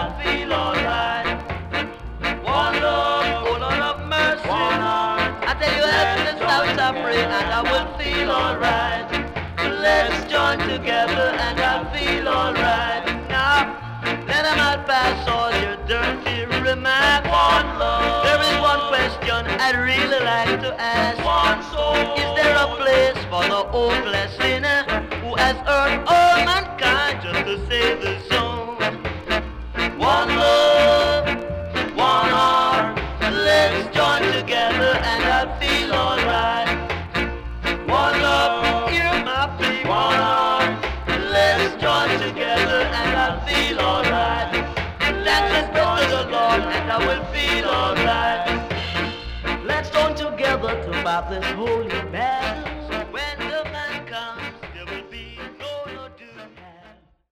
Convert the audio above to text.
I'll feel alright. One love, oh Lord of mercy. One heart. I tell you, help the sounds I pray and I will feel alright. So let's join together and I'll feel alright. Now, let them out pass all your dirty remarks. One love. There is one question I'd really like to ask. One soul. Is there a place for the hopeless sinner who has hurt all mankind just to save his soul? One love, one heart. Let's join together and I'll feel alright. One love, hear my plea. One heart. Let's join together and I'll feel alright. Let's just pray to the Lord and I will feel alright. Let's join together to fight this holy battle.